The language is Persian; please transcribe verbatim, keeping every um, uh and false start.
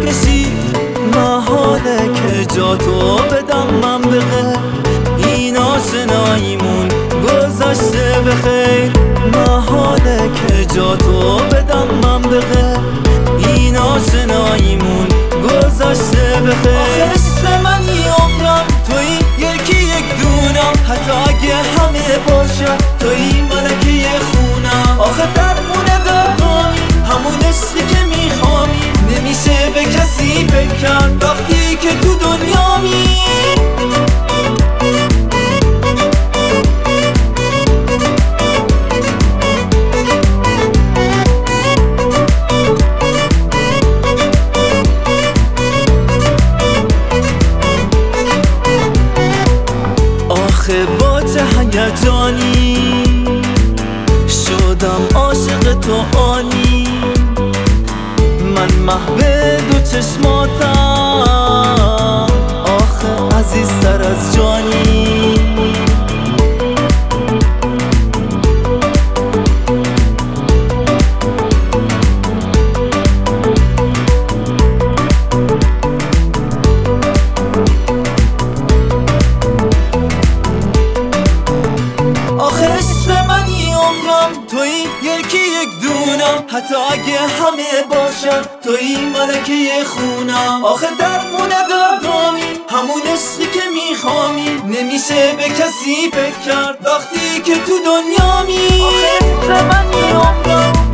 کشید محاله که جا تو بدم من به غیر این آشناییمون گذشته به خیر محاله که جا تو بدم من به غیر این آشناییمون گذشته به خیر آخه عشق منی عمرم توی یکی یک دونم حتی اگه همه باشم توی ملکه خونم آخه درمونه داغامی همون عشقی که میخوامی نمیشه به کسی فکر کرد وقتی که تو دنیامی آخه با چه هیجانی شدم عاشق تو آنی من محو دو چشماتم آخه عزیزتر از جانی توی یکی یک دونم حتی اگه همه باشن توی ملکه خونم آخه درمونه داغامی همون عشقی که میخوامی نمیشه به کسی فکر کرد وقتی که تو دنیامی آخه عشق منی عمرم